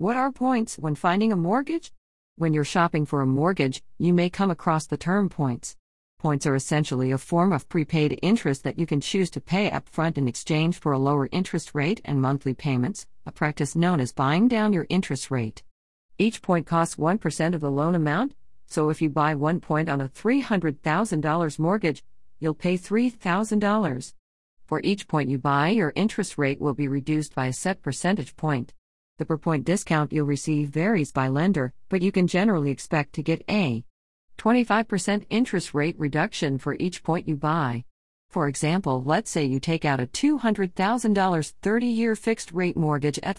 What are points when finding a mortgage? When you're shopping for a mortgage, you may come across the term points. Points are essentially a form of prepaid interest that you can choose to pay upfront in exchange for a lower interest rate and monthly payments, a practice known as buying down your interest rate. Each point costs 1% of the loan amount, so if you buy 1 point on a $300,000 mortgage, you'll pay $3,000. For each point you buy, your interest rate will be reduced by a set percentage point. The per point discount you'll receive varies by lender, but you can generally expect to get a 25% interest rate reduction for each point you buy. For example, let's say you take out a $200,000 30-year fixed-rate mortgage at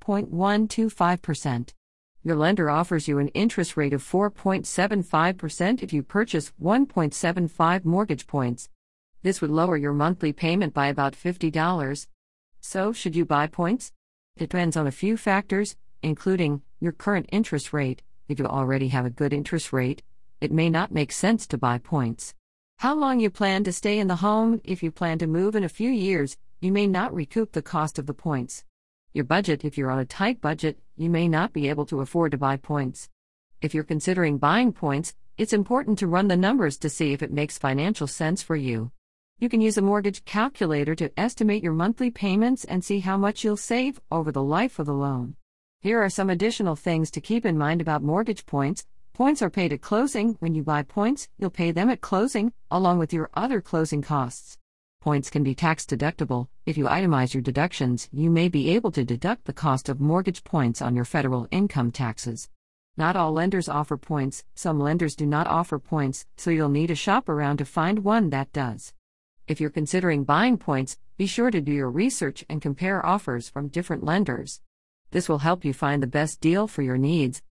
5.125%. Your lender offers you an interest rate of 4.75% if you purchase 1.75 mortgage points. This would lower your monthly payment by about $50. So, should you buy points? It depends on a few factors, including your current interest rate. If you already have a good interest rate, it may not make sense to buy points. How long you plan to stay in the home? If you plan to move in a few years, you may not recoup the cost of the points. Your budget: if you're on a tight budget, you may not be able to afford to buy points. If you're considering buying points, it's important to run the numbers to see if it makes financial sense for you. You can use a mortgage calculator to estimate your monthly payments and see how much you'll save over the life of the loan. Here are some additional things to keep in mind about mortgage points. Points are paid at closing. When you buy points, you'll pay them at closing, along with your other closing costs. Points can be tax deductible. If you itemize your deductions, you may be able to deduct the cost of mortgage points on your federal income taxes. Not all lenders offer points. Some lenders do not offer points, so you'll need to shop around to find one that does. If you're considering buying points, be sure to do your research and compare offers from different lenders. This will help you find the best deal for your needs.